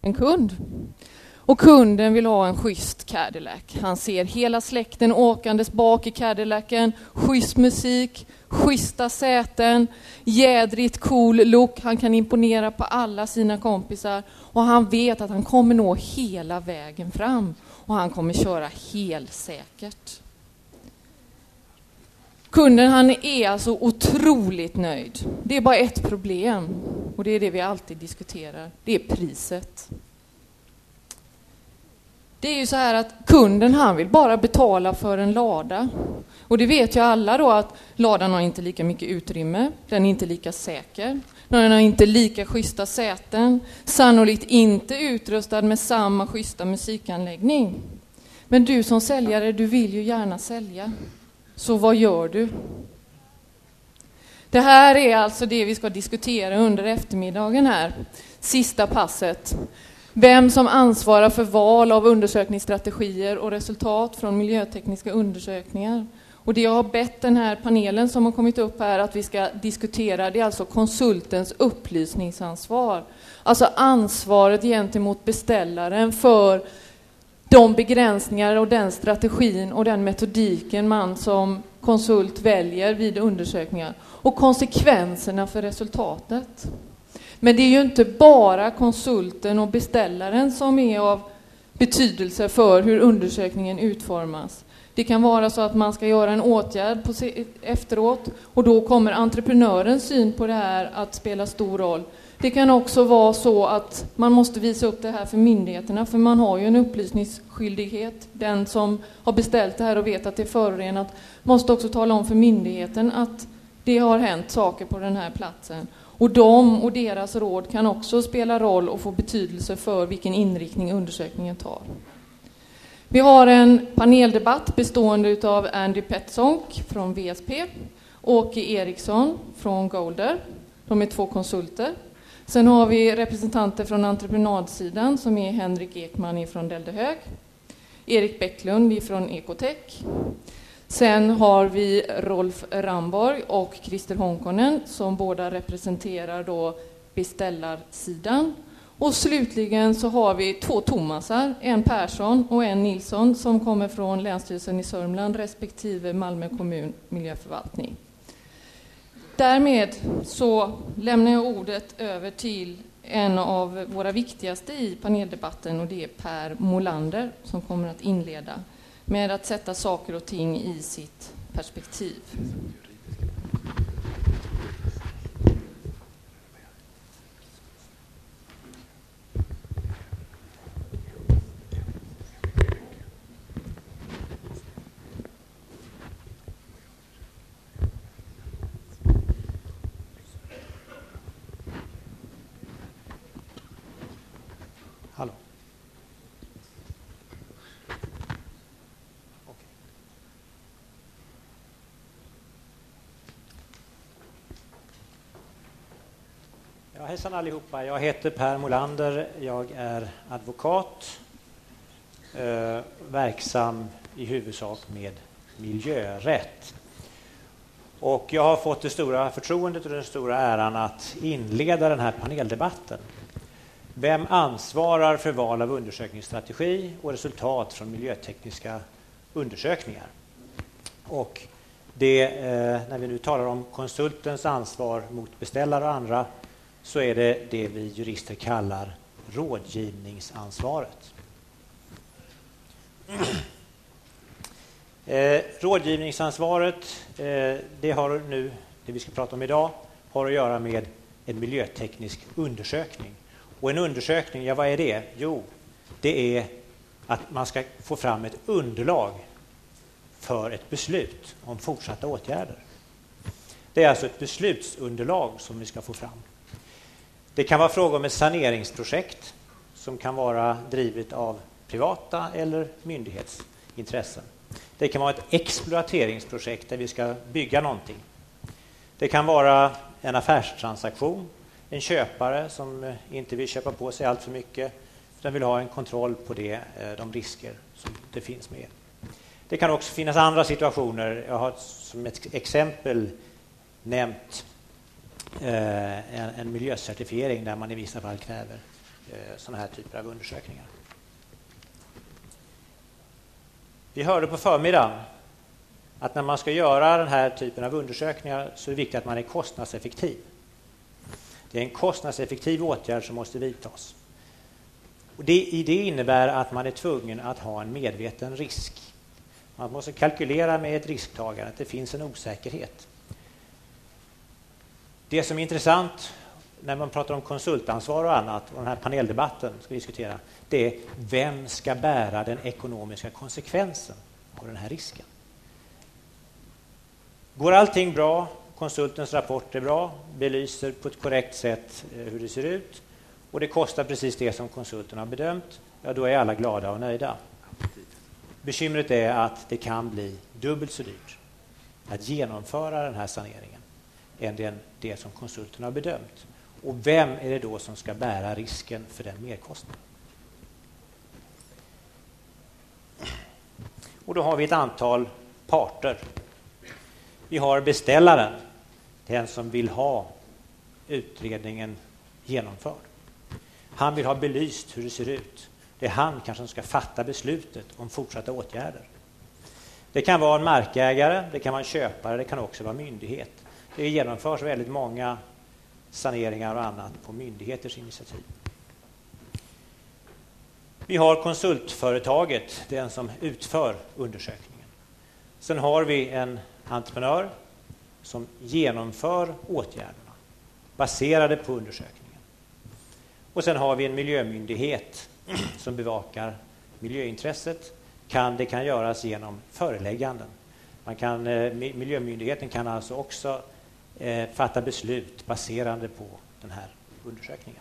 en kund. Och kunden vill ha en schysst Cadillac. Han ser hela släkten åkandes bak i Cadillacen, schysst musik, schyssta säten, jädrigt cool look. Han kan imponera på alla sina kompisar och han vet att han kommer nå hela vägen fram och han kommer köra helt säkert. Kunden, han är alltså otroligt nöjd. Det är bara ett problem och det är det vi alltid diskuterar. Det är priset. Det är ju så här att kunden, han vill bara betala för en lada. Och det vet ju alla då, att ladan har inte lika mycket utrymme, den är inte lika säker, den har inte lika schyssta säten, sannolikt inte utrustad med samma schyssta musikanläggning. Men du som säljare, du vill ju gärna sälja. Så vad gör du? Det här är alltså det vi ska diskutera under eftermiddagen här. Sista passet. Vem som ansvarar för val av undersökningsstrategier och resultat från miljötekniska undersökningar. Och det jag har bett den här panelen som har kommit upp här att vi ska diskutera, det är alltså konsultens upplysningsansvar. Alltså ansvaret gentemot beställaren för de begränsningar och den strategin och den metodiken man som konsult väljer vid undersökningar. Och konsekvenserna för resultatet. Men det är ju inte bara konsulten och beställaren som är av betydelse för hur undersökningen utformas. Det kan vara så att man ska göra en åtgärd efteråt och då kommer entreprenörens syn på det här att spela stor roll. Det kan också vara så att man måste visa upp det här för myndigheterna, för man har ju en upplysningsskyldighet. Den som har beställt det här och vet att det är förorenat måste också tala om för myndigheten att det har hänt saker på den här platsen. Och de och deras råd kan också spela roll och få betydelse för vilken inriktning undersökningen tar. Vi har en paneldebatt bestående av Andy Petsonk från VSP, Åke Eriksson från Golder. De är 2 konsulter. Sen har vi representanter från entreprenadsidan som är Henrik Ekman från Deldehög, Erik Bäcklund från Ecotech. Sen har vi Rolf Ramborg och Christer Honkonen som båda representerar då beställarsidan. Och slutligen så har vi 2 Thomasar, en Persson och en Nilsson som kommer från Länsstyrelsen i Sörmland respektive Malmö kommun miljöförvaltning. Därmed så lämnar jag ordet över till en av våra viktigaste i paneldebatten och det är Per Molander som kommer att inleda med att sätta saker och ting i sitt perspektiv. Hallå. Ja, hejsan allihopa. Jag heter Per Molander. Jag är advokat, verksam i huvudsak med miljörätt. Och jag har fått det stora förtroendet och den stora äran att inleda den här paneldebatten. Vem ansvarar för val av undersökningsstrategi och resultat från miljötekniska undersökningar? Och det, när vi nu talar om konsultens ansvar mot beställare och andra, så är det det vi jurister kallar rådgivningsansvaret. Rådgivningsansvaret, det har nu, det vi ska prata om idag, har att göra med en miljöteknisk undersökning. Och en undersökning, ja vad är det? Jo, det är att man ska få fram ett underlag för ett beslut om fortsatta åtgärder. Det är alltså ett beslutsunderlag som vi ska få fram. Det kan vara fråga om ett saneringsprojekt som kan vara drivet av privata eller myndighetsintressen. Det kan vara ett exploateringsprojekt där vi ska bygga någonting. Det kan vara en affärstransaktion, en köpare som inte vill köpa på sig allt för mycket utan vill ha en kontroll på det, de risker som det finns med. Det kan också finnas andra situationer. Jag har som ett exempel nämnt en miljöcertifiering där man i vissa fall kräver sådana här typer av undersökningar. Vi hörde på förmiddagen att när man ska göra den här typen av undersökningar så är det viktigt att man är kostnadseffektiv. Det är en kostnadseffektiv åtgärd som måste vidtas. Och det innebär att man är tvungen att ha en medveten risk. Man måste kalkylera med ett risktagande, att det finns en osäkerhet. Det som är intressant när man pratar om konsultansvar och annat, och den här paneldebatten ska vi diskutera, det är vem ska bära den ekonomiska konsekvensen av den här risken. Går allting bra, konsultens rapport är bra, belyser på ett korrekt sätt hur det ser ut och det kostar precis det som konsulten har bedömt, ja då är alla glada och nöjda. Bekymret är att det kan bli dubbelt så dyrt att genomföra den här saneringen än det som konsulten har bedömt. Och vem är det då som ska bära risken för den merkostnaden? Och då har vi ett antal parter. Vi har beställaren, den som vill ha utredningen genomförd. Han vill ha belyst hur det ser ut. Det är han kanske som ska fatta beslutet om fortsatta åtgärder. Det kan vara en markägare, det kan vara en köpare, det kan också vara myndighet. Det genomförs väldigt många saneringar och annat på myndigheters initiativ. Vi har konsultföretaget, den som utför undersökningen. Sen har vi en entreprenör som genomför åtgärderna baserade på undersökningen. Och sen har vi en miljömyndighet som bevakar miljöintresset. Det kan göras genom förelägganden. Miljömyndigheten kan alltså också fatta beslut baserande på den här undersökningen.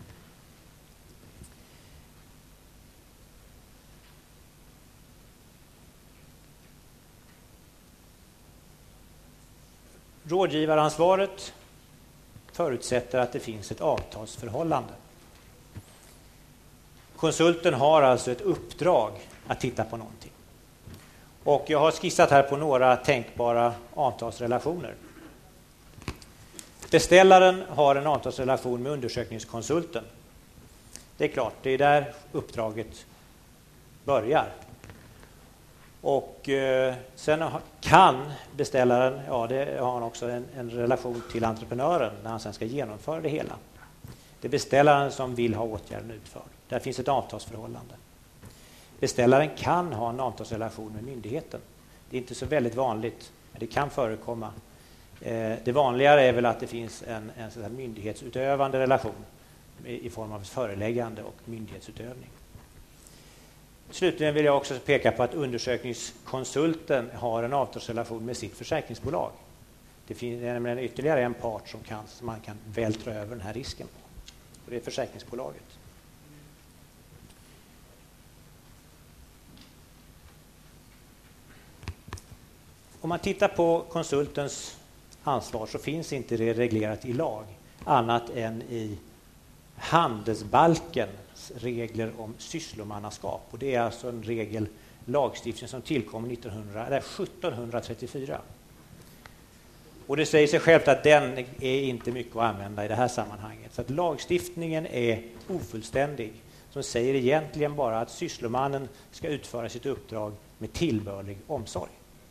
Rådgivaransvaret förutsätter att det finns ett avtalsförhållande. Konsulten har alltså ett uppdrag att titta på någonting. Och jag har skissat här på några tänkbara avtalsrelationer. Beställaren har en avtalsrelation med undersökningskonsulten. Det är klart, det är där uppdraget börjar. Och sen kan beställaren, det har han också en relation till entreprenören när han sen ska genomföra det hela. Det är beställaren som vill ha åtgärden utförd. Där finns ett avtalsförhållande. Beställaren kan ha en avtalsrelation med myndigheten. Det är inte så väldigt vanligt, men det kan förekomma. Det vanligare är väl att det finns en myndighetsutövande relation i form av föreläggande och myndighetsutövning. Slutligen vill jag också peka på att undersökningskonsulten har en avtalsrelation med sitt försäkringsbolag. Det finns nämligen ytterligare en part som man kan vältra över den här risken på. Och det är försäkringsbolaget. Om man tittar på konsultens ansvar så finns inte det reglerat i lag annat än i handelsbalkens regler om sysslomannaskap. Och det är alltså en lagstiftning som tillkom 1734. Och det säger sig självt att den är inte mycket att använda i det här sammanhanget. Så att lagstiftningen är ofullständig som säger egentligen bara att sysslomannen ska utföra sitt uppdrag med tillbörlig omsorg.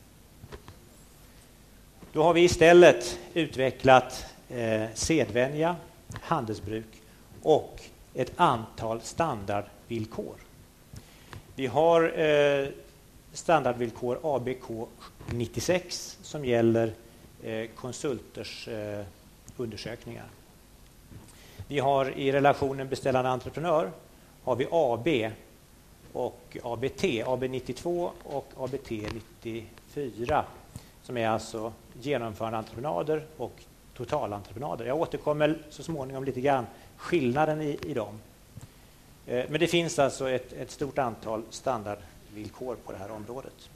Då har vi istället utvecklat sedvänja, handelsbruk och ett antal standardvillkor. Vi har standardvillkor ABK 96 som gäller konsulters undersökningar. Vi har i relationen beställande entreprenör har vi AB och ABT, AB 92 och ABT 94 som är alltså genomförande entreprenader och totalentreprenader. Jag återkommer så småningom lite grann skillnaden i dem. Men det finns alltså ett stort antal standardvillkor på det här området.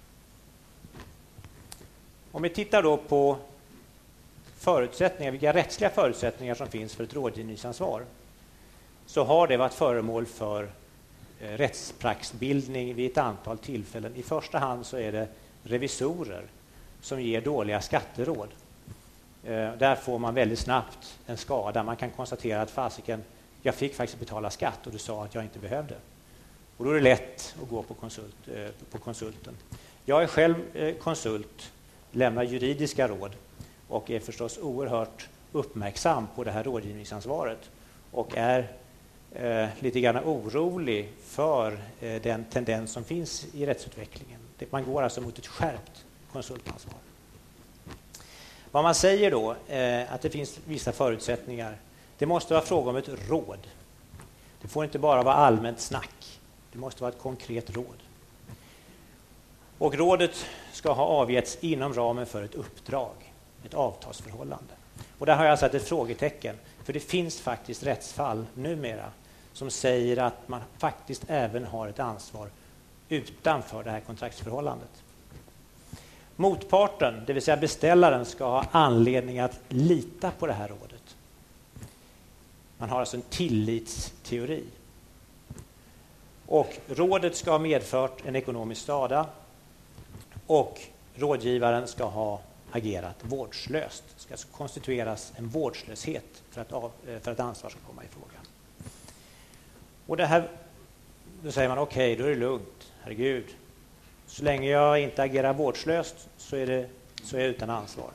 Om vi tittar då på förutsättningar, vilka rättsliga förutsättningar som finns för ett rådgivningsansvar, så har det varit föremål för rättspraxisbildning vid ett antal tillfällen. I första hand så är det revisorer som ger dåliga skatteråd. Där får man väldigt snabbt en skada. Man kan konstatera att Jag fick faktiskt betala skatt och du sa att jag inte behövde. Och då är det lätt att gå på konsulten. Jag är själv konsult, lämnar juridiska råd och är förstås oerhört uppmärksam på det här rådgivningsansvaret och är lite grann orolig för den tendens som finns i rättsutvecklingen. Man går alltså mot ett skärpt konsultansvar. Vad man säger då, att det finns vissa förutsättningar. Det måste vara fråga om ett råd. Det får inte bara vara allmänt snack. Det måste vara ett konkret råd. Och rådet ska ha avgetts inom ramen för ett uppdrag, ett avtalsförhållande. Och där har jag satt ett frågetecken, för det finns faktiskt rättsfall numera som säger att man faktiskt även har ett ansvar utanför det här kontraktsförhållandet. Motparten, det vill säga beställaren, ska ha anledning att lita på det här rådet. Man har alltså en tillitsteori. Och rådet ska ha medfört en ekonomisk skada och rådgivaren ska ha agerat vårdslöst. Det ska alltså konstitueras en vårdslöshet för att ansvar ska komma i fråga. Och det här, då säger man okej, då är det lugnt, herregud. Så länge jag inte agerar vårdslöst så är jag utan ansvar.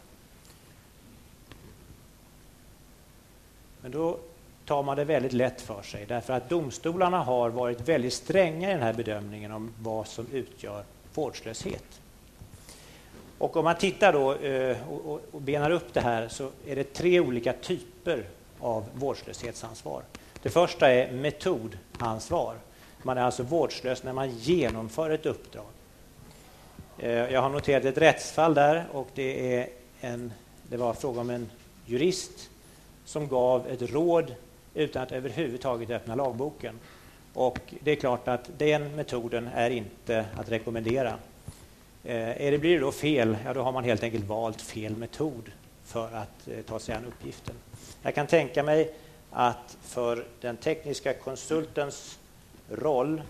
Men då tar man det väldigt lätt för sig, därför att domstolarna har varit väldigt stränga i den här bedömningen om vad som utgör vårdslöshet. Och om man tittar då och benar upp det här, så är det 3 olika typer av vårdslöshetsansvar. Det första är metodansvar. Man är alltså vårdslös när man genomför ett uppdrag. Jag har noterat ett rättsfall där, och det var fråga om en jurist som gav ett råd utan att överhuvudtaget öppna lagboken. Och det är klart att den metoden är inte att rekommendera. Blir det då fel, ja, då har man helt enkelt valt fel metod för att ta sig an uppgiften. Jag kan tänka mig att för den tekniska konsultens roll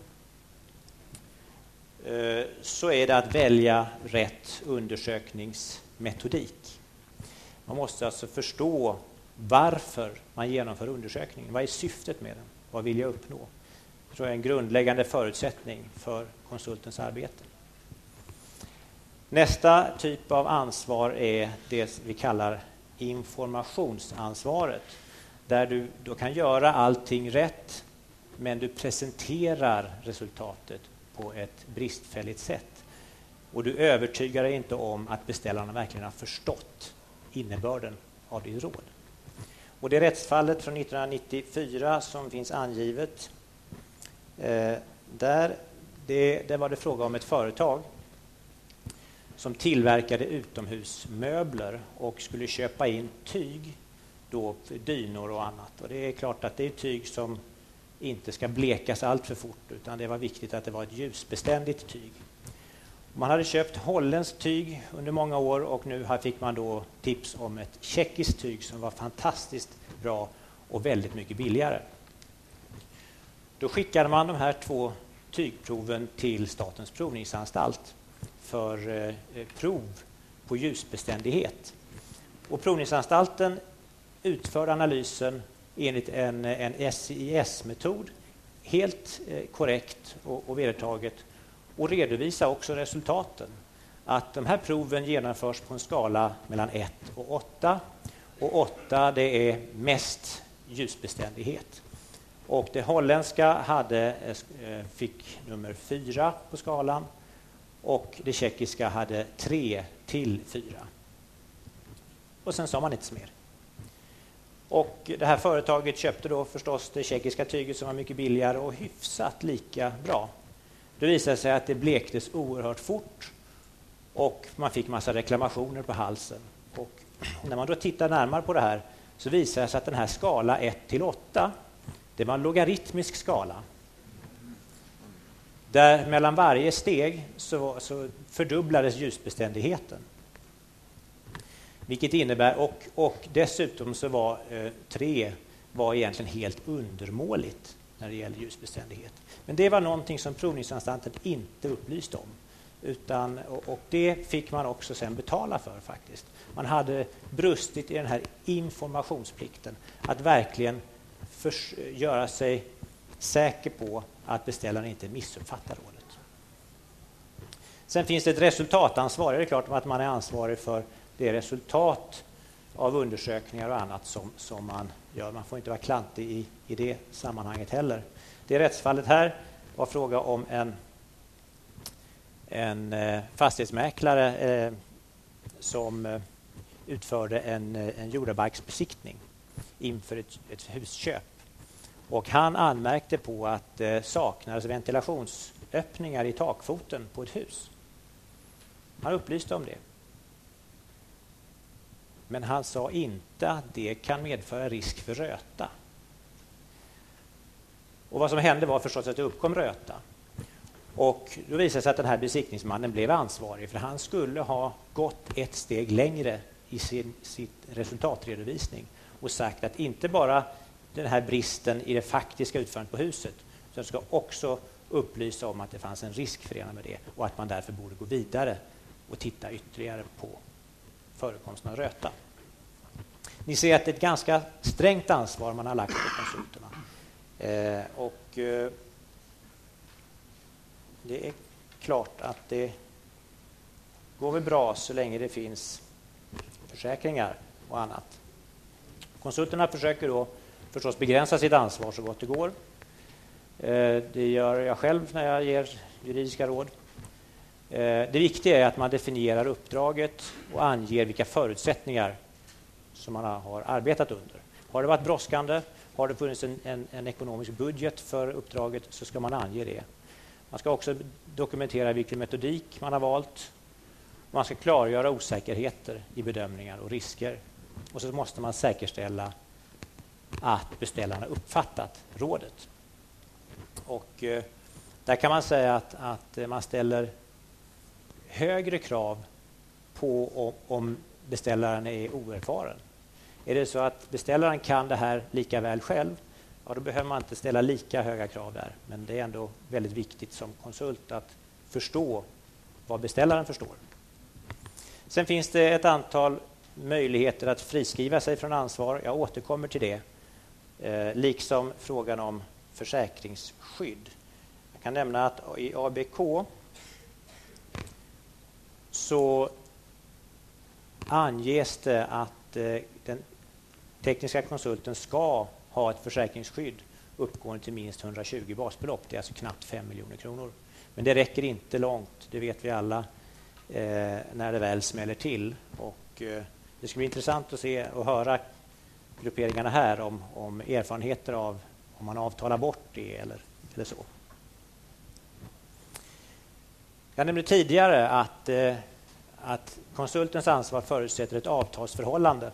så är det att välja rätt undersökningsmetodik. Man måste alltså förstå varför man genomför undersökningen. Vad är syftet med den? Vad vill jag uppnå? Det tror jag är en grundläggande förutsättning för konsultens arbete. Nästa typ av ansvar är det vi kallar informationsansvaret. Där du då kan göra allting rätt, men du presenterar resultatet på ett bristfälligt sätt. Och du övertygar dig inte om att beställarna verkligen har förstått innebörden av ditt råd. Och det rättsfallet från 1994 som finns angivet, där var det fråga om ett företag som tillverkade utomhusmöbler och skulle köpa in tyg, då dynor och annat. Och det är klart att det är tyg som inte ska blekas allt för fort, utan det var viktigt att det var ett ljusbeständigt tyg. Man hade köpt holländskt tyg under många år, och nu fick man då tips om ett tjeckiskt tyg som var fantastiskt bra och väldigt mycket billigare. Då skickade man de här 2 tygproven till Statens provningsanstalt för prov på ljusbeständighet. Och provningsanstalten utförde analysen enligt en SIS-metod, helt korrekt och vedertaget, och redovisa också resultaten. Att de här proven genomförs på en skala mellan 1 och 8. Och 8, det är mest ljusbeständighet. Och det holländska fick nummer 4 på skalan, och det tjeckiska hade 3 till 4. Och sen sa man inte mer. Och det här företaget köpte då förstås det tjeckiska tyget som var mycket billigare och hyfsat lika bra. Det visade sig att det blektes oerhört fort och man fick massa reklamationer på halsen. Och när man då tittar närmare på det här så visar det sig att den här skala 1 till 8, det var en logaritmisk skala. Där mellan varje steg så fördubblades ljusbeständigheten. Vilket innebär, och dessutom så var 3 var egentligen helt undermåligt när det gäller ljusbeständighet. Men det var någonting som provningsanstalten inte upplyste om. Och det fick man också sen betala för faktiskt. Man hade brustit i den här informationsplikten. Att verkligen göra sig säker på att beställaren inte missuppfattar rådet. Sen finns det ett resultatansvar. Det är klart att man är ansvarig för det resultat av undersökningar och annat som man gör. Man får inte vara klantig i det sammanhanget heller. Det rättsfallet här var fråga om en fastighetsmäklare som utförde en jordabalksbesiktning inför ett husköp. Och han anmärkte på att det saknades ventilationsöppningar i takfoten på ett hus. Han upplyste om det. Men han sa inte att det kan medföra risk för röta. Och vad som hände var förstås att det uppkom röta. Och då visade det sig att den här besiktningsmannen blev ansvarig, för han skulle ha gått ett steg längre i sitt resultatredovisning och sagt att inte bara den här bristen i det faktiska utförandet på huset, utan ska också upplysa om att det fanns en risk förenad med det och att man därför borde gå vidare och titta ytterligare på förekomsten av röta. Ni ser att det är ett ganska strängt ansvar man har lagt på konsulterna. Det är klart att det går väl bra så länge det finns försäkringar och annat. Konsulterna försöker då förstås begränsa sitt ansvar så gott det går. Det gör jag själv när jag ger juridiska råd. Det viktiga är att man definierar uppdraget och anger vilka förutsättningar som man har arbetat under. Har det varit brådskande, har det funnits en ekonomisk budget för uppdraget, så ska man ange det. Man ska också dokumentera vilken metodik man har valt. Man ska klargöra osäkerheter i bedömningar och risker. Och så måste man säkerställa att beställarna uppfattat rådet. Och där kan man säga att man ställer högre krav på om beställaren är oerfaren. Är det så att beställaren kan det här lika väl själv, ja, då behöver man inte ställa lika höga krav där. Men det är ändå väldigt viktigt som konsult att förstå vad beställaren förstår. Sen finns det ett antal möjligheter att friskriva sig från ansvar. Jag återkommer till det. Liksom frågan om försäkringsskydd. Jag kan nämna att i ABK så anges det att den tekniska konsulten ska ha ett försäkringsskydd uppgående till minst 120 basbelopp. Det är alltså knappt 5 miljoner kronor. Men det räcker inte långt, det vet vi alla, när det väl smäller till. Och det ska bli intressant att se och höra grupperingarna här om erfarenheter av om man avtalar bort det eller så. Jag nämnde tidigare att konsultens ansvar förutsätter ett avtalsförhållande.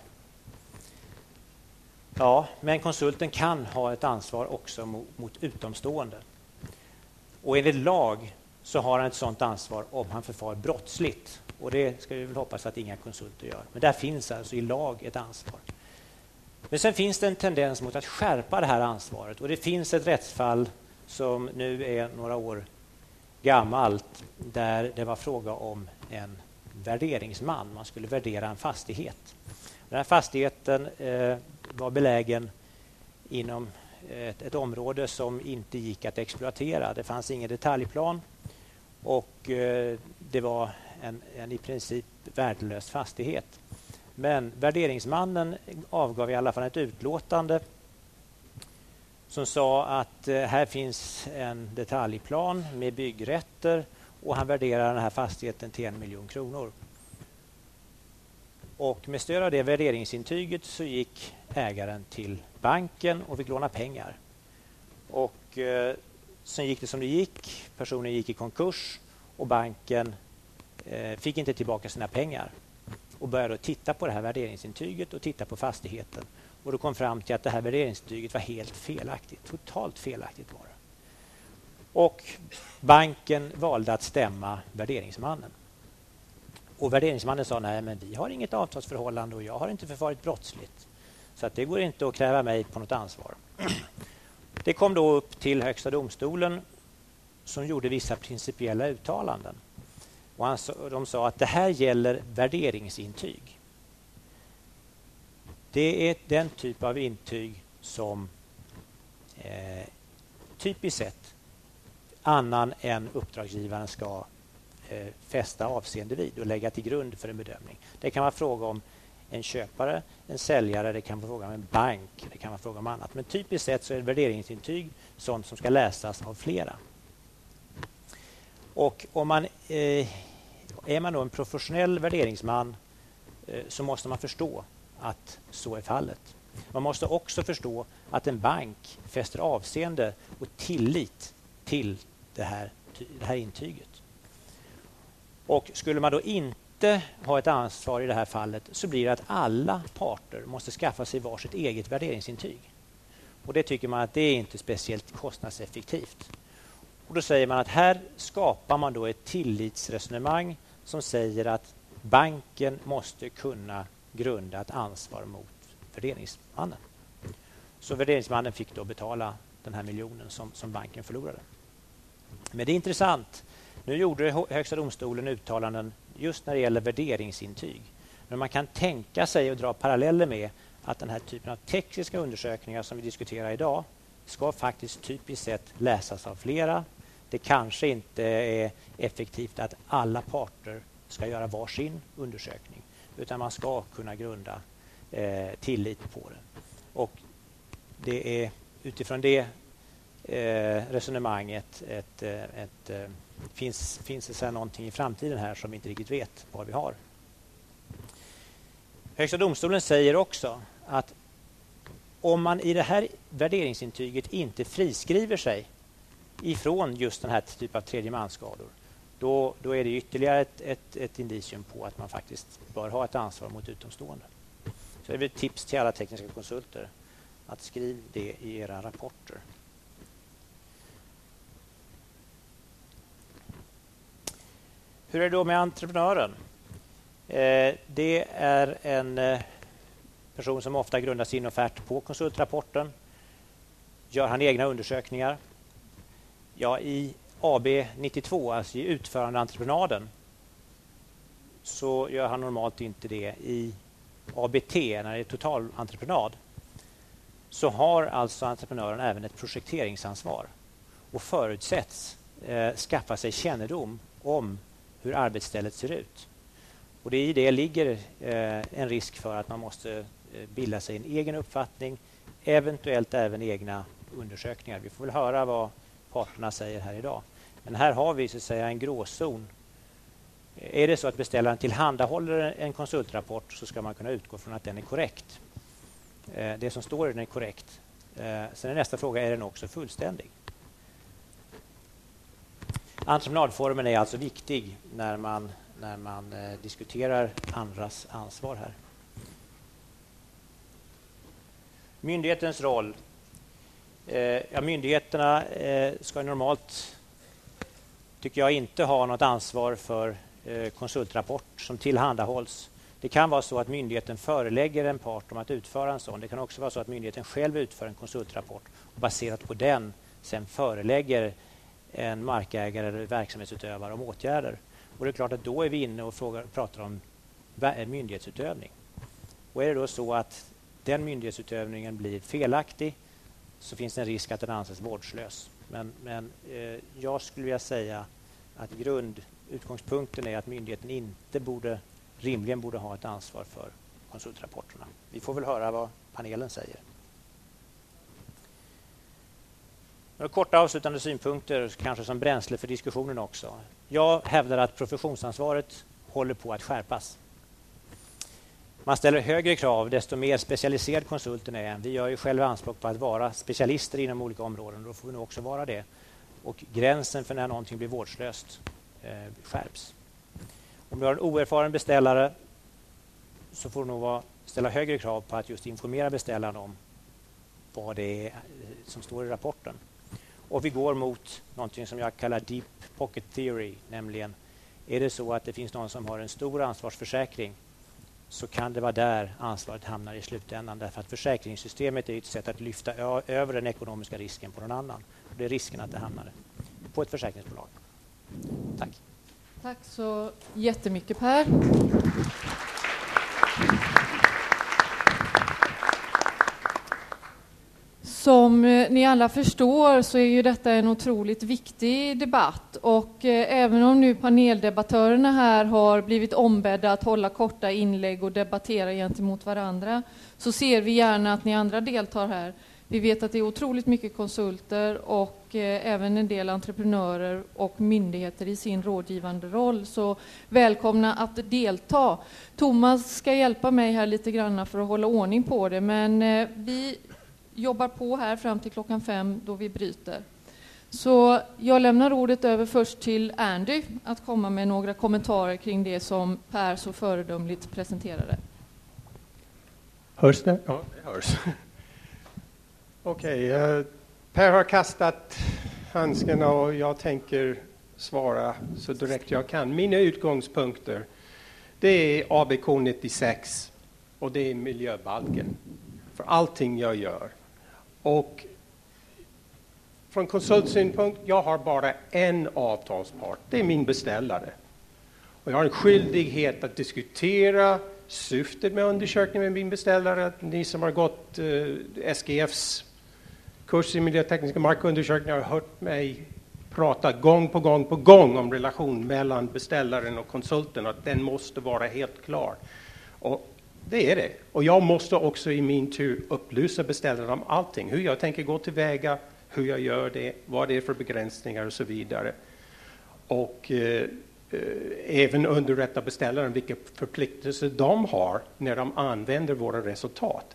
Ja, men konsulten kan ha ett ansvar också mot utomstående. Och enligt lag så har han ett sådant ansvar om han förfar brottsligt. Och det ska vi väl hoppas att inga konsulter gör. Men där finns alltså i lag ett ansvar. Men sen finns det en tendens mot att skärpa det här ansvaret. Och det finns ett rättsfall som nu är några år gammalt där det var fråga om en värderingsman. Man skulle värdera en fastighet. Den här fastigheten var belägen inom ett område som inte gick att exploatera. Det fanns ingen detaljplan och det var en i princip värdelös fastighet. Men värderingsmannen avgav i alla fall ett utlåtande som sa att här finns en detaljplan med byggrätter och han värderar den här fastigheten till 1 miljon kronor. Och med stöd av det värderingsintyget så gick ägaren till banken och fick låna pengar. Och sen gick det som det gick. Personen gick i konkurs och banken fick inte tillbaka sina pengar. Och började då titta på det här värderingsintyget och titta på fastigheten. Och då kom fram till att det här värderingsintyget var helt felaktigt. Totalt felaktigt var det. Och banken valde att stämma värderingsmannen. Och värderingsmannen sa nej, men vi har inget avtalsförhållande och jag har inte förfarit brottsligt. Så att det går inte att kräva mig på något ansvar. Det kom då upp till Högsta domstolen som gjorde vissa principiella uttalanden. Och de sa att det här gäller värderingsintyg. Det är den typ av intyg som typiskt sett annan än uppdragsgivaren ska fästa avseende vid och lägga till grund för en bedömning. Det kan vara fråga om en köpare, en säljare, det kan vara fråga om en bank, det kan vara fråga om annat. Men typiskt sett så är ett värderingsintyg sånt som ska läsas av flera. Och om man är man då en professionell värderingsman så måste man förstå att så är fallet. Man måste också förstå att en bank fäster avseende och tillit till det här intyget. Och skulle man då inte ha ett ansvar i det här fallet så blir det att alla parter måste skaffa sig varsitt eget värderingsintyg. Och det tycker man att det är inte speciellt kostnadseffektivt. Och då säger man att här skapar man då ett tillitsresonemang som säger att banken måste kunna grunda ett ansvar mot värderingsmannen. Så värderingsmannen fick då betala den här miljonen som banken förlorade. Men det är intressant. Nu gjorde Högsta domstolen uttalanden just när det gäller värderingsintyg. Men man kan tänka sig och dra paralleller med att den här typen av tekniska undersökningar som vi diskuterar idag ska faktiskt typiskt sett läsas av flera. Det kanske inte är effektivt att alla parter ska göra varsin undersökning, utan man ska kunna grunda tillit på det. Och det är utifrån det resonemanget finns det så någonting i framtiden här som vi inte riktigt vet vad vi har. Högsta domstolen säger också att om man i det här värderingsintyget inte friskriver sig ifrån just den här typen av tredjemansskador, då är det ytterligare ett indicium på att man faktiskt bör ha ett ansvar mot utomstående. Så det är ett tips till alla tekniska konsulter att skriva det i era rapporter. Hur är det då med entreprenören? Det är en person som ofta grundar sin offert på konsultrapporten. Gör han egna undersökningar? Ja, i AB 92, alltså i utförandeentreprenaden, så gör han normalt inte det. I ABT, när det är totalentreprenad, så har alltså entreprenören även ett projekteringsansvar och förutsätts skaffa sig kännedom om hur arbetsstället ser ut. Och i det ligger en risk för att man måste bilda sig en egen uppfattning, eventuellt även egna undersökningar. Vi får väl höra vad parterna säger här idag. Men här har vi så att säga en gråzon. Är det så att beställaren tillhandahåller en konsultrapport så ska man kunna utgå från att den är korrekt. Det som står i den är korrekt. Sen är nästa fråga, är den också fullständig? Entreprenadformen är alltså viktig när man diskuterar andras ansvar här. Myndighetens roll. Myndigheterna ska normalt, tycker jag, inte ha något ansvar för konsultrapport som tillhandahålls. Det kan vara så att myndigheten förelägger en part om att utföra en sån. Det kan också vara så att myndigheten själv utför en konsultrapport och baserat på den sen förelägger en markägare eller verksamhetsutövare om åtgärder. Och det är klart att då är vi inne och pratar om myndighetsutövning. Och är det då så att den myndighetsutövningen blir felaktig så finns det en risk att den anses vårdslös. Men jag skulle vilja säga att utgångspunkten är att myndigheten inte rimligen borde ha ett ansvar för konsultrapporterna. Vi får väl höra vad panelen säger. Några korta avslutande synpunkter, kanske som bränsle för diskussionen också. Jag hävdar att professionsansvaret håller på att skärpas. Man ställer högre krav desto mer specialiserad konsulten är. Vi gör ju själva anspråk på att vara specialister inom olika områden. Då får vi nog också vara det. Och gränsen för när någonting blir vårdslöst skärps. Om du har en oerfaren beställare så får du nog ställa högre krav på att just informera beställaren om vad det är som står i rapporten. Och vi går mot någonting som jag kallar deep pocket theory, nämligen är det så att det finns någon som har en stor ansvarsförsäkring så kan det vara där ansvaret hamnar i slutändan, därför att försäkringssystemet är ett sätt att lyfta över den ekonomiska risken på någon annan. Och det är risken att det hamnar på ett försäkringsbolag. Tack. Tack så jättemycket, Per. Så Som ni alla förstår så är ju detta en otroligt viktig debatt, och även om nu paneldebattörerna här har blivit ombedda att hålla korta inlägg och debattera gentemot varandra, så ser vi gärna att ni andra deltar här. Vi vet att det är otroligt mycket konsulter och även en del entreprenörer och myndigheter i sin rådgivande roll, så välkomna att delta. Thomas ska hjälpa mig här lite grann för att hålla ordning på det, men vi jobbar på här fram till 5:00 då vi bryter. Så jag lämnar ordet över först till Andy att komma med några kommentarer kring det som Per så föredömligt presenterade. Hörs det? Ja, det hörs. Okej, Per har kastat handskarna och jag tänker svara så direkt jag kan. Mina utgångspunkter, det är ABK 96 och det är miljöbalken för allting jag gör. Och från konsultsynpunkt, jag har bara en avtalspart, det är min beställare. Och jag har en skyldighet att diskutera syftet med undersökningen med min beställare. Ni som har gått SGFs kurs i miljötekniska markundersökningar har hört mig prata gång på gång om relation mellan beställaren och konsulten, och att den måste vara helt klar. Och det är det. Och jag måste också i min tur upplysa beställaren om allting. Hur jag tänker gå tillväga, hur jag gör det, vad det är för begränsningar och så vidare. Och även underrätta beställaren vilka förpliktelser de har när de använder våra resultat.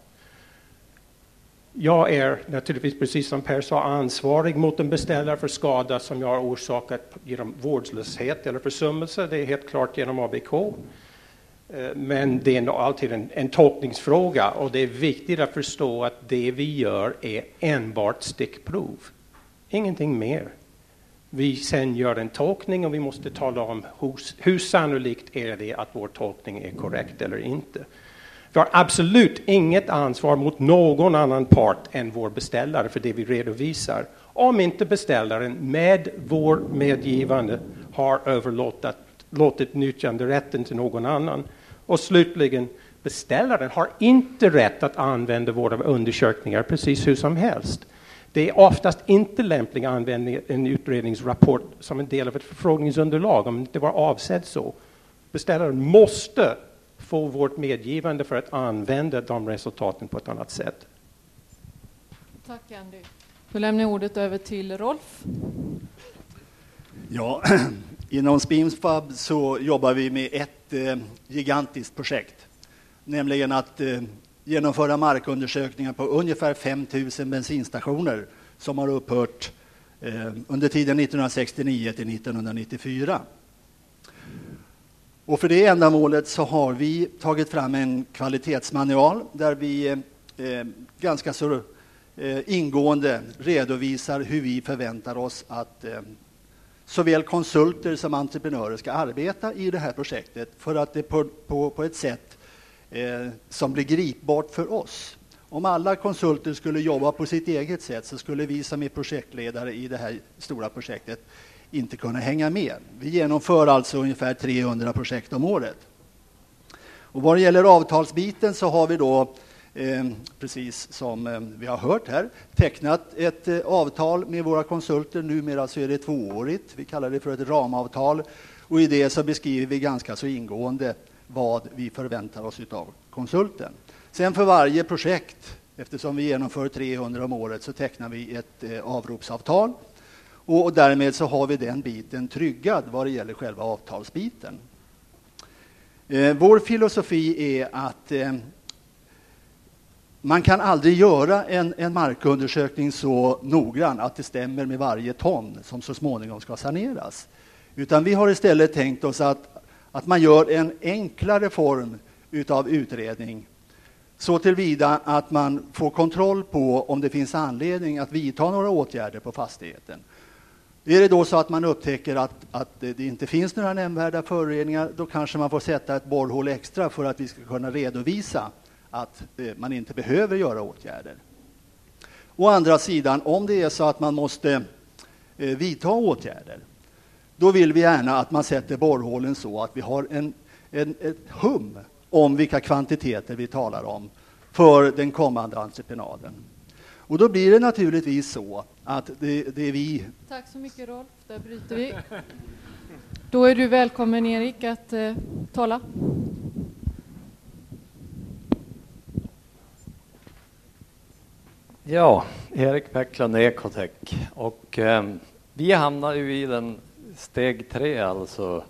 Jag är naturligtvis, precis som Per sa, ansvarig mot en beställare för skada som jag har orsakat genom vårdslöshet eller försummelse. Det är helt klart genom ABK. Men det är alltid en tolkningsfråga, och det är viktigt att förstå att det vi gör är enbart stickprov. Ingenting mer. Vi sen gör en tolkning och vi måste tala om hur sannolikt är det att vår tolkning är korrekt eller inte. Vi har absolut inget ansvar mot någon annan part än vår beställare för det vi redovisar. Om inte beställaren med vår medgivande har överlåtit nyttjanderätten till någon annan. Och slutligen, beställaren har inte rätt att använda våra undersökningar precis hur som helst. Det är oftast inte lämpligt att använda en utredningsrapport som en del av ett förfrågningsunderlag om det inte var avsett så. Beställaren måste få vårt medgivande för att använda de resultaten på ett annat sätt. Tack Andy. Då lämnar jag ordet över till Rolf. Ja, inom Spimfab så jobbar vi med ett gigantiskt projekt. Nämligen att genomföra markundersökningar på ungefär 5 000 bensinstationer som har upphört under tiden 1969 till 1994. Och för det ändamålet så har vi tagit fram en kvalitetsmanual där vi ganska så ingående redovisar hur vi förväntar oss att såväl konsulter som entreprenörer ska arbeta i det här projektet för att det på ett sätt som blir gripbart för oss. Om alla konsulter skulle jobba på sitt eget sätt så skulle vi som är projektledare i det här stora projektet inte kunna hänga med. Vi genomför alltså ungefär 300 projekt om året. Och vad det gäller avtalsbiten så har vi då, precis som vi har hört här, tecknat ett avtal med våra konsulter. Numera så är det 2-årigt. Vi kallar det för ett ramavtal. Och i det så beskriver vi ganska så ingående vad vi förväntar oss av konsulten. Sen för varje projekt, eftersom vi genomför 300 om året, så tecknar vi ett avropsavtal. Och därmed så har vi den biten tryggad vad det gäller själva avtalsbiten. Vår filosofi är att man kan aldrig göra en markundersökning så noggrann att det stämmer med varje ton som så småningom ska saneras. Utan vi har istället tänkt oss att man gör en enklare form utav utredning så tillvida att man får kontroll på om det finns anledning att vidta några åtgärder på fastigheten. Är det då så att man upptäcker att det inte finns några nämnvärda föroreningar, då kanske man får sätta ett borrhål extra för att vi ska kunna redovisa att man inte behöver göra åtgärder. Å andra sidan, om det är så att man måste vidta åtgärder, då vill vi gärna att man sätter borrhålen så att vi har ett hum om vilka kvantiteter vi talar om för den kommande entreprenaden. Och då blir det naturligtvis så att det är vi. Tack så mycket Rolf, där bryter vi. Då är du välkommen Erik att tala. Ja, Erik Bäcklund, Ecotech. Och vi hamnar ju i den steg 3, alltså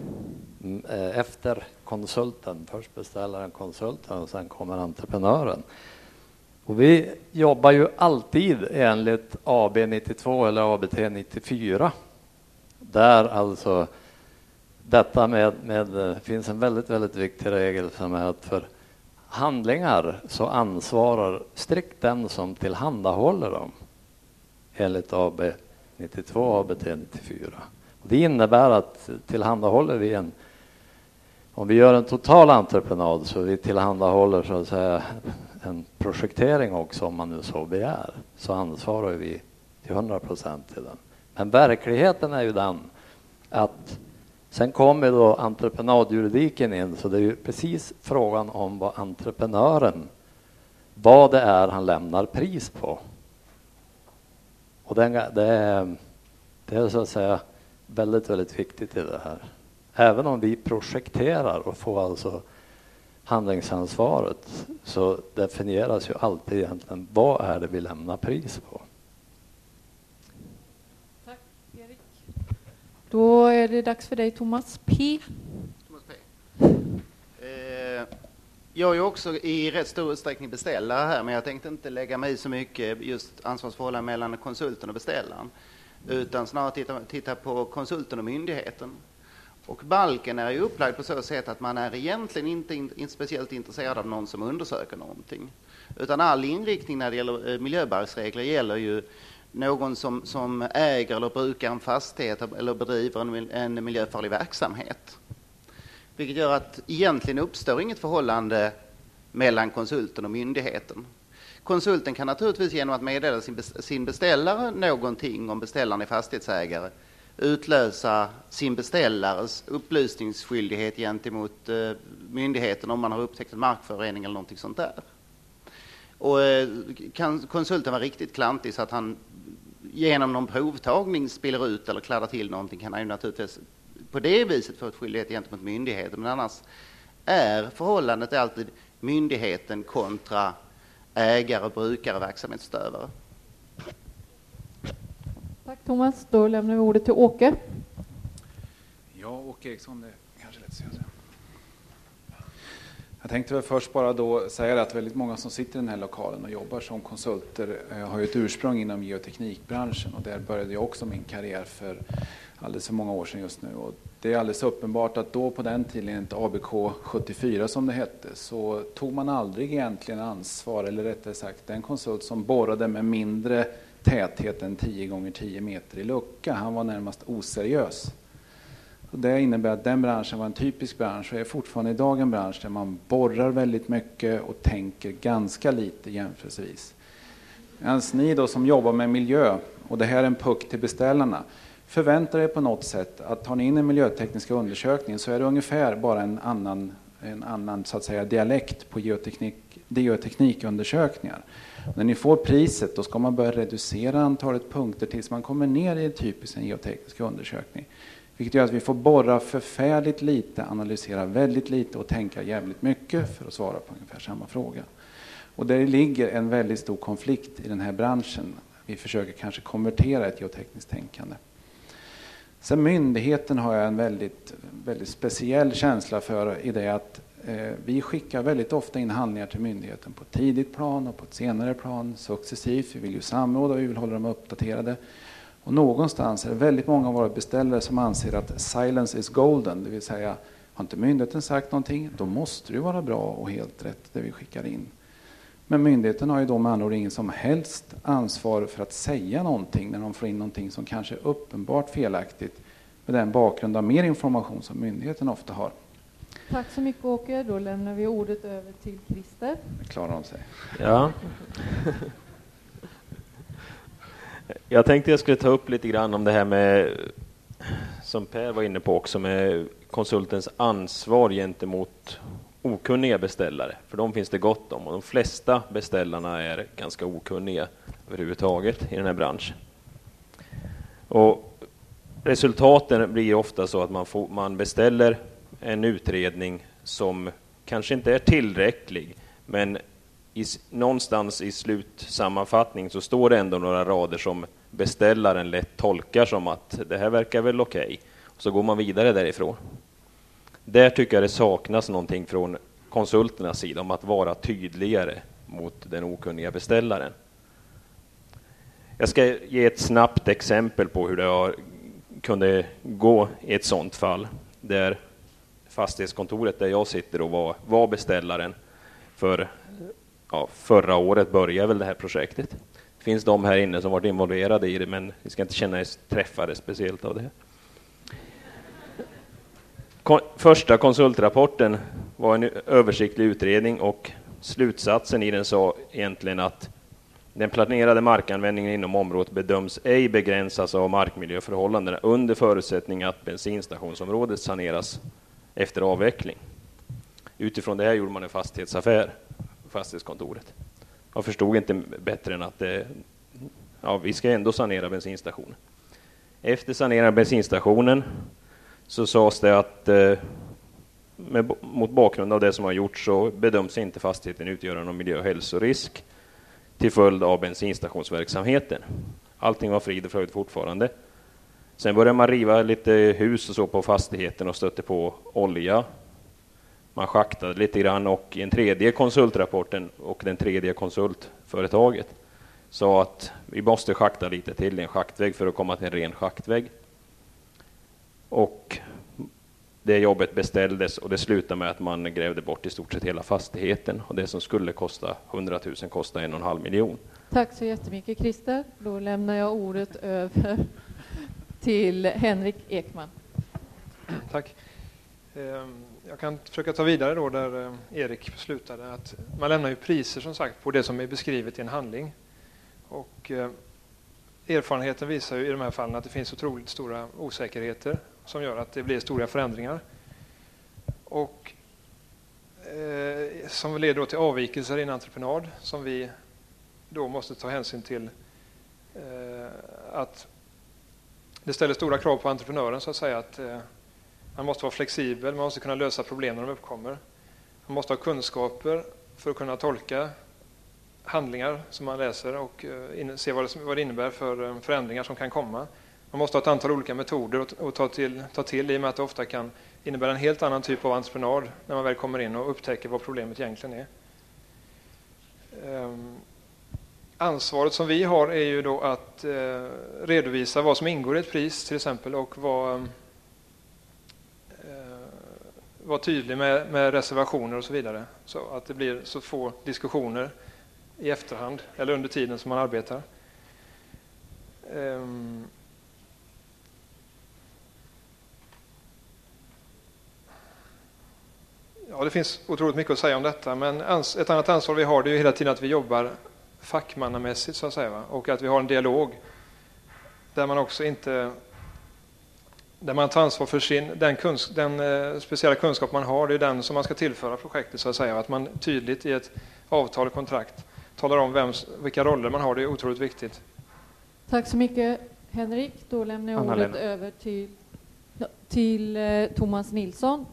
efter konsulten. Först beställaren konsulten och sen kommer entreprenören. Och vi jobbar ju alltid enligt AB 92 eller ABT 94. Där alltså detta med finns en väldigt, väldigt viktig regel som är att för handlingar så ansvarar strikt den som tillhandahåller dem enligt AB 92 och ABT 94. Det innebär att tillhandahåller vi om vi gör en total entreprenad så vi tillhandahåller så att säga en projektering också om man nu så begär, så ansvarar vi till 100% till den. Men verkligheten är ju den att sen kommer då entreprenadjuridiken in, så det är ju precis frågan om vad entreprenören, vad det är han lämnar pris på. Och det är så att säga väldigt, väldigt viktigt i det här. Även om vi projekterar och får alltså handlingsansvaret så definieras ju alltid egentligen vad är det vi lämnar pris på. Tack Erik. Då är det dags för dig Thomas P. Jag är också i rätt stor utsträckning beställare här, men jag tänkte inte lägga mig så mycket just ansvarsförhållanden mellan konsulten och beställaren, utan snarare titta på konsulten och myndigheten. Och balken är ju upplagd på så sätt att man är egentligen inte speciellt intresserad av någon som undersöker någonting. Utan all inriktning när det gäller miljöbalksregler gäller ju någon som äger eller brukar en fastighet eller bedriver en miljöfarlig verksamhet. Vilket gör att egentligen uppstår inget förhållande mellan konsulten och myndigheten. Konsulten kan naturligtvis genom att meddela sin beställare någonting om beställaren är fastighetsägare utlösa sin beställares upplysningsskyldighet gentemot myndigheten om man har upptäckt en markförorening eller någonting sånt där. Och kan konsulten vara riktigt klantig så att han genom någon provtagning spiller ut eller kladdar till någonting, kan han ju naturligtvis på det viset få ett skyldighet gentemot myndigheten. Men annars är förhållandet alltid myndigheten kontra ägare, brukare, verksamhetsutövare. Tack Thomas, då lämnar vi ordet till Åke. Ja, Åke Eriksson, det kanske är lätt att säga. Jag tänkte väl först bara då säga att väldigt många som sitter i den här lokalen och jobbar som konsulter har ju ett ursprung inom geoteknikbranschen, och där började jag också min karriär för alldeles för många år sedan just nu. Och det är alldeles uppenbart att då på den tiden, inte ABK 74 som det hette, så tog man aldrig egentligen ansvar, eller rättare sagt den konsult som borrade med mindre täthet än 10 gånger 10 meter i lucka, han var närmast oseriös. Och det innebär att den branschen var en typisk bransch och är fortfarande idag en bransch där man borrar väldigt mycket och tänker ganska lite jämförelsevis. Medan ni då som jobbar med miljö, och det här är en puck till beställarna, förväntar er på något sätt att tar ni in en miljötekniska undersökning så är det ungefär bara en annan så att säga dialekt på geoteknikundersökningar. När ni får priset då ska man börja reducera antalet punkter tills man kommer ner i typiskt en geoteknisk undersökning. Vilket gör att vi får borra förfärligt lite, analysera väldigt lite och tänka jävligt mycket för att svara på ungefär samma fråga. Och där ligger en väldigt stor konflikt i den här branschen. Vi försöker kanske konvertera ett geotekniskt tänkande. Sen myndigheten har jag en väldigt, väldigt speciell känsla för i det att vi skickar väldigt ofta in handlingar till myndigheten på ett tidigt plan och på ett senare plan successivt. Vi vill ju samråda och vi vill hålla dem uppdaterade. Och någonstans är det väldigt många av våra beställare som anser att silence is golden, det vill säga har inte myndigheten sagt någonting, då måste det vara bra och helt rätt det vi skickar in. Men myndigheten har ju då med andra ord ingen som helst ansvar för att säga någonting när de får in någonting som kanske är uppenbart felaktigt med den bakgrund av mer information som myndigheten ofta har. Tack så mycket Åke, då lämnar vi ordet över till Christer. Klarar de sig? Ja. Jag tänkte jag skulle ta upp lite grann om det här med, som Per var inne på också, med konsultens ansvar gentemot okunniga beställare. För de finns det gott om och de flesta beställarna är ganska okunniga överhuvudtaget i den här branschen. Och resultaten blir ofta så att man beställer en utredning som kanske inte är tillräcklig, men någonstans i slutsammanfattning så står det ändå några rader som beställaren lätt tolkar som att det här verkar väl okej. Så går man vidare därifrån. Där tycker jag det saknas någonting från konsulternas sida om att vara tydligare mot den okunniga beställaren. Jag ska ge ett snabbt exempel på hur det kunde gå i ett sådant fall, där fastighetskontoret där jag sitter och var beställaren för förra året började väl det här projektet. Det finns de här inne som varit involverade i det, men vi ska inte känna er träffade speciellt av det. Första konsultrapporten var en översiktlig utredning och slutsatsen i den sa egentligen att den planerade markanvändningen inom området bedöms ej begränsas av markmiljöförhållandena under förutsättning att bensinstationsområdet saneras efter avveckling. Utifrån det här gjorde man en fastighetsaffär, fastighetskontoret. Jag förstod inte bättre än att vi ska ändå sanera bensinstationen. Efter saneringen av bensinstationen så sades det att mot bakgrund av det som har gjorts så bedöms inte fastigheten utgöra någon miljö- och hälsorisk till följd av bensinstationsverksamheten. Allting var frid och fröjd fortfarande. Sen började man riva lite hus och så på fastigheten och stötte på olja. Man schaktade lite grann och i en tredje konsultrapporten och den tredje konsultföretaget sa att vi måste schakta lite till en schaktvägg för att komma till en ren schaktvägg. Och det jobbet beställdes och det slutade med att man grävde bort i stort sett hela fastigheten och det som skulle kosta 100 000 kostade 1,5 miljon. Tack så jättemycket Christer. Då lämnar jag ordet över till Henrik Ekman. Tack. Jag kan försöka ta vidare då där Erik slutade. Att man lämnar ju priser som sagt på det som är beskrivet i en handling. Och erfarenheten visar ju i de här fallen att det finns otroligt stora osäkerheter som gör att det blir stora förändringar. Och som leder då till avvikelser i en entreprenad som vi då måste ta hänsyn till att det ställer stora krav på entreprenören så att säga att man måste vara flexibel, man måste kunna lösa problem när de uppkommer. Man måste ha kunskaper för att kunna tolka handlingar som man läser och se vad det innebär för förändringar som kan komma. Man måste ha ett antal olika metoder att ta till i och med att det ofta kan innebära en helt annan typ av entreprenad när man väl kommer in och upptäcker vad problemet egentligen är. Ansvaret som vi har är ju då att redovisa vad som ingår i ett pris till exempel och vara tydlig med reservationer och så vidare så att det blir så få diskussioner i efterhand eller under tiden som man arbetar. Ja, det finns otroligt mycket att säga om detta, men ett annat ansvar vi har det är ju hela tiden att vi jobbar fackmannamässigt så att säga, va? Och att vi har en dialog där man också där man tar ansvar för den speciella kunskap man har, det är den som man ska tillföra projektet så att säga, att man tydligt i ett avtal och kontrakt talar om vilka roller man har, det är otroligt viktigt. Tack så mycket Henrik, då lämnar jag ordet över till Thomas Nilsson.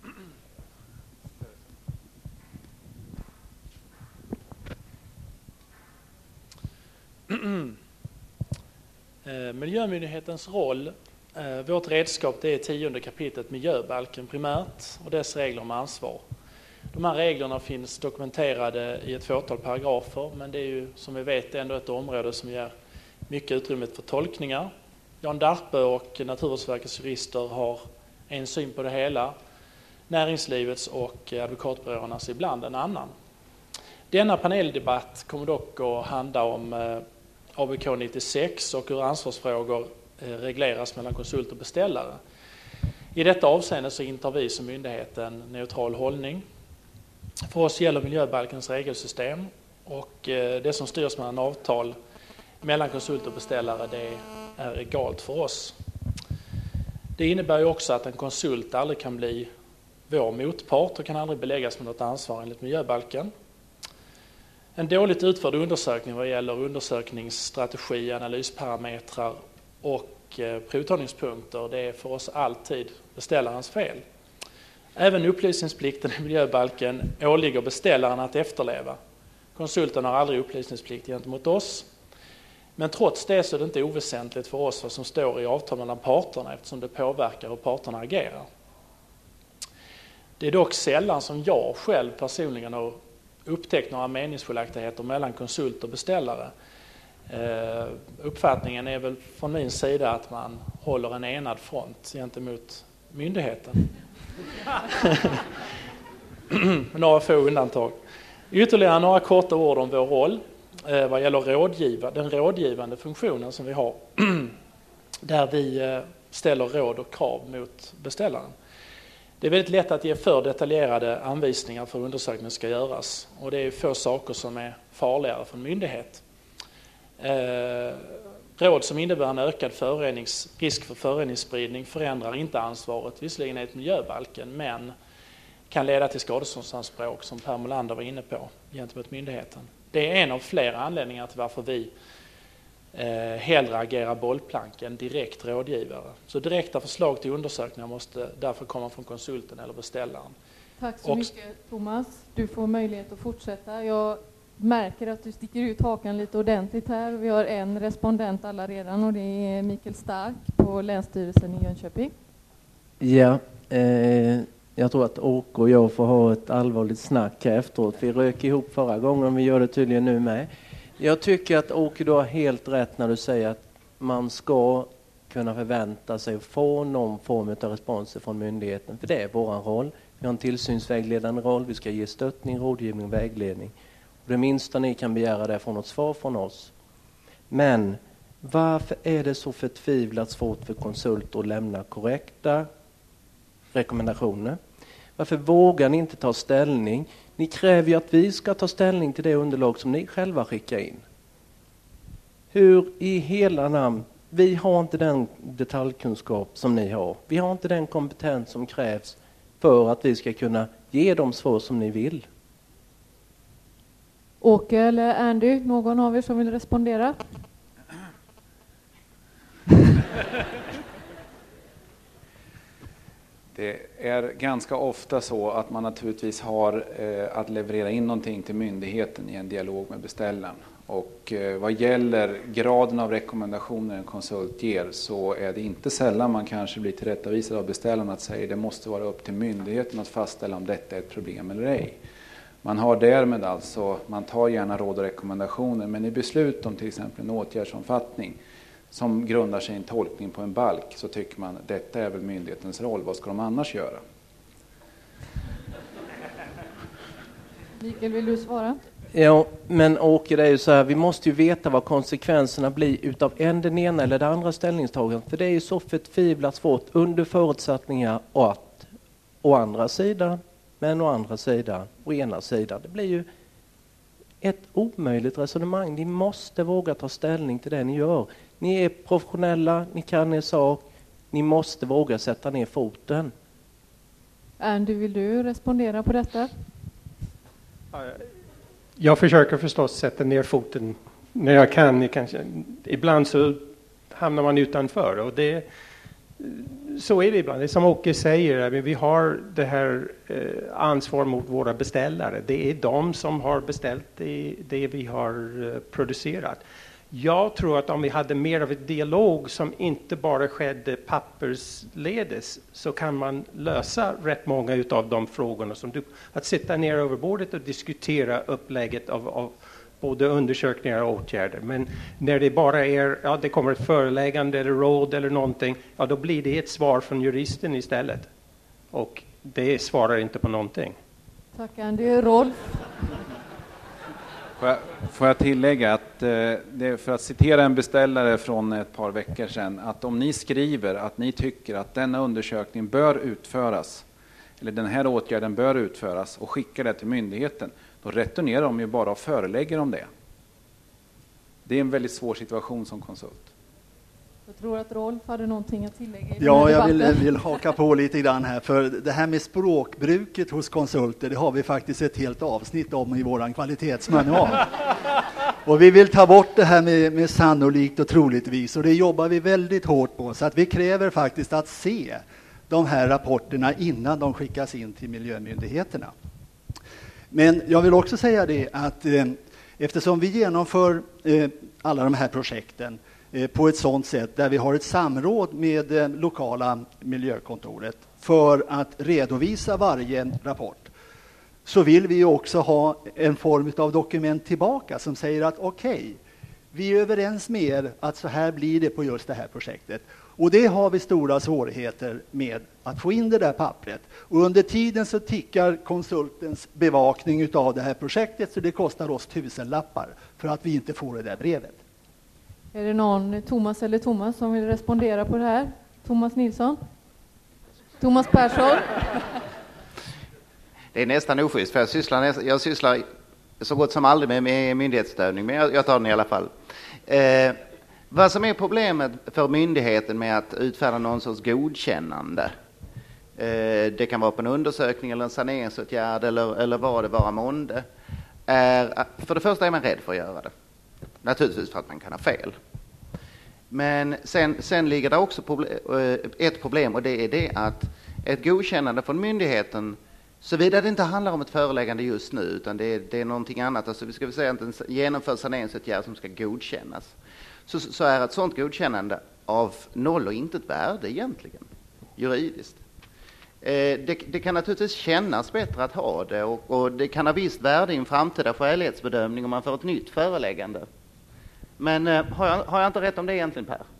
Miljömyndighetens roll, vårt redskap, det är 10 kapitlet miljöbalken primärt och dess regler om ansvar. De här reglerna finns dokumenterade i ett fåtal paragrafer, men det är ju som vi vet ändå ett område som ger mycket utrymme för tolkningar. Jan Darpe och Naturvårdsverkets jurister har en syn på det hela, näringslivets och advokatbyråernas ibland en annan. Denna paneldebatt kommer dock att handla om ABK 96 och hur ansvarsfrågor regleras mellan konsult och beställare. I detta avseende så intar vi som myndighet en neutral hållning. För oss gäller miljöbalkens regelsystem och det som styrs mellan avtal mellan konsult och beställare, det är egalt för oss. Det innebär ju också att en konsult aldrig kan bli vår motpart och kan aldrig beläggas med något ansvar enligt miljöbalken. En dåligt utförd undersökning vad gäller undersökningsstrategi, analysparametrar och provtagningspunkter, det är för oss alltid beställarens fel. Även upplysningsplikten i miljöbalken åligger beställaren att efterleva. Konsulten har aldrig upplysningsplikt gentemot oss. Men trots det så är det inte oväsentligt för oss vad som står i avtal mellan parterna eftersom det påverkar hur parterna agerar. Det är dock sällan som jag själv personligen har upptäckt några meningsskiljaktigheter mellan konsult och beställare. Uppfattningen är väl från min sida att man håller en enad front gentemot myndigheten. Några få undantag. Ytterligare några korta ord om vår roll vad gäller den rådgivande funktionen som vi har. Där vi ställer råd och krav mot beställaren. Det är väldigt lätt att ge för detaljerade anvisningar för hur undersökningen ska göras. Och det är få saker som är farligare för en myndighet. Råd som innebär en ökad risk för föroreningsspridning förändrar inte ansvaret, visserligen enligt miljöbalken, men kan leda till skadeståndsanspråk som Per Molander var inne på gentemot myndigheten. Det är en av flera anledningar till varför vi hellre agerar bollplank än direkt rådgivare. Så direkta förslag till undersökningar måste därför komma från konsulten eller beställaren. Tack så mycket Thomas. Du får möjlighet att fortsätta. Jag märker att du sticker ut hakan lite ordentligt här. Vi har en respondent alla redan och det är Mikael Stark på Länsstyrelsen i Jönköping. Ja, jag tror att Åke och jag får ha ett allvarligt snack här efteråt. Vi rök ihop förra gången, vi gör det tydligen nu med. Jag tycker att Åke, du har helt rätt när du säger att man ska kunna förvänta sig att få någon form av respons från myndigheten. För det är vår roll. Vi har en tillsynsvägledande roll. Vi ska ge stöttning, rådgivning och vägledning. Och det minsta ni kan begära det är från något svar från oss. Men varför är det så förtvivlat svårt för konsulter att lämna korrekta rekommendationer? Varför vågar ni inte ta ställning? Ni kräver ju att vi ska ta ställning till det underlag som ni själva skickar in. Hur i hela namn? Vi har inte den detaljkunskap som ni har. Vi har inte den kompetens som krävs för att vi ska kunna ge de svar som ni vill. Åke eller Andy, någon av er som vill respondera? Det är ganska ofta så att man naturligtvis har att leverera in någonting till myndigheten i en dialog med beställaren. Och vad gäller graden av rekommendationer en konsult ger så är det inte sällan man kanske blir tillrättavisad av beställaren att säga att det måste vara upp till myndigheten att fastställa om detta är ett problem eller ej. Man har därmed alltså, man tar gärna råd och rekommendationer, men i beslut om till exempel en åtgärdsomfattning som grundar sig i en tolkning på en balk så tycker man att detta är väl myndighetens roll, vad ska de annars göra? Mikael, vill du svara? Ja, men Åke, det är ju så här, vi måste ju veta vad konsekvenserna blir utav den ena eller det andra ställningstagandet. För det är ju så förtvivlat svårt under förutsättningar att å andra sidan, men å andra sidan, å ena sidan. Det blir ju ett omöjligt resonemang. Ni måste våga ta ställning till det ni gör. Ni är professionella, ni kan er sak. Ni måste våga sätta ner foten. Andy, vill du respondera på detta? Jag försöker förstås sätta ner foten när jag kan. Ibland så hamnar man utanför. Och så är det ibland. Det är som Åke säger, vi har det här ansvar mot våra beställare. Det är de som har beställt det vi har producerat. Jag tror att om vi hade mer av ett dialog som inte bara skedde pappersledes så kan man lösa rätt många av de frågorna. Att sitta ner över bordet och diskutera upplägget av både undersökningar och åtgärder. Men när det bara är, det kommer ett föreläggande eller råd eller någonting, då blir det ett svar från juristen istället. Och det svarar inte på någonting. Tack Andy. Rolf? Får jag tillägga att för att citera en beställare från ett par veckor sedan, att om ni skriver att ni tycker att denna undersökning bör utföras eller den här åtgärden bör utföras och skickar det till myndigheten, då returnerar de ju bara och förelägger om det. Det är en väldigt svår situation som konsult. Jag tror att Rolf hade någonting att tillägga i Ja, den här jag vill haka på lite grann här, för det här med språkbruket hos konsulter, det har vi faktiskt ett helt avsnitt om i våran kvalitetsmanual. Och vi vill ta bort det här med sannolikt och troligtvis, och det jobbar vi väldigt hårt på, så att vi kräver faktiskt att se de här rapporterna innan de skickas in till miljömyndigheterna. Men jag vill också säga det att eftersom vi genomför alla de här projekten på ett sådant sätt där vi har ett samråd med lokala miljökontoret för att redovisa varje rapport, så vill vi också ha en form av dokument tillbaka som säger att okej, vi är överens med er att så här blir det på just det här projektet. Och det har vi stora svårigheter med att få in det där pappret. Och under tiden så tickar konsultens bevakning av det här projektet, så det kostar oss 1000-lappar för att vi inte får det där brevet. Är det någon, Thomas som vill respondera på det här? Thomas Nilsson? Thomas Persson? Det är nästan oschysst, för jag sysslar så gott som aldrig med myndighetsutövning, men jag tar den i alla fall. Vad som är problemet för myndigheten med att utfärda någon sorts godkännande, det kan vara på en undersökning eller en saneringsåtgärd eller vad det vara månde, är för det första är man rädd för att göra det. Naturligtvis för att man kan ha fel. Men sen ligger det också ett problem, och det är det att ett godkännande från myndigheten, såvida det inte handlar om ett föreläggande just nu, utan det är någonting annat, alltså vi ska säga att en genomförd saneringsåtgärd som ska godkännas, så är ett sådant godkännande av noll och intet värde egentligen, juridiskt. Det kan naturligtvis kännas bättre att ha det, och det kan ha visst värde i en framtida skälighetsbedömning om man får ett nytt föreläggande. Men har jag inte rätt om det egentligen, Per?